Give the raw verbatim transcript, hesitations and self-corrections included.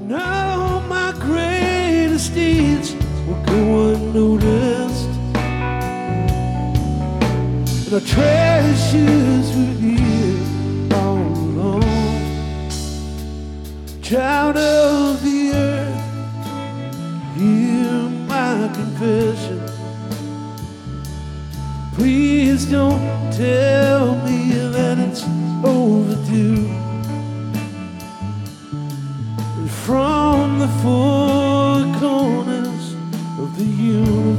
Now my greatest deeds will go unnoticed, and the treasures were here all along. Child of the earth, hear my confession. Please don't tell me that it's overdue. From the four corners of the universe,